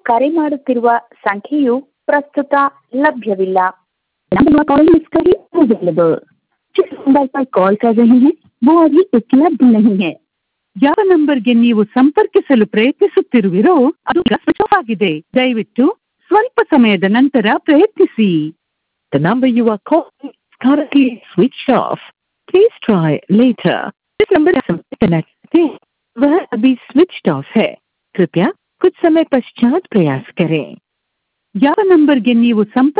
ಕರೆ ಮಾಡುತ್ತಿರುವ ಸಂಖ್ಯೆಯು प्रस्तुत लभ्यविಲ್ಲ। जिस नंबर पर कॉल कर रहे हैं वो अभी उपलब्ध नहीं है। ಯಾವ ನಂಬರ್ಗೆ ನೀವು ಸಂಪರ್ಕಿಸಲು ಪ್ರಯತ್ನಿಸುತ್ತಿರುವಿರೋ ಅದು ಸ್ವಿಚ್ ಆಫ್ ಆಗಿದೆ, ದಯವಿಟ್ಟು ಸ್ವಲ್ಪ ಸಮಯದ ನಂತರ ಪ್ರಯತ್ನಿಸಿ। The number you are calling is currently switched off. Please try later. जिस नंबर से संपर्क करना चाहते हैं वह अभी स्विच्ड ऑफ है, कृपया कुछ समय पश्चात प्रयास करें। ಯಾವ ನಂಬರ್ಗೆ ನೀವು ಸಂಪರ್ಕ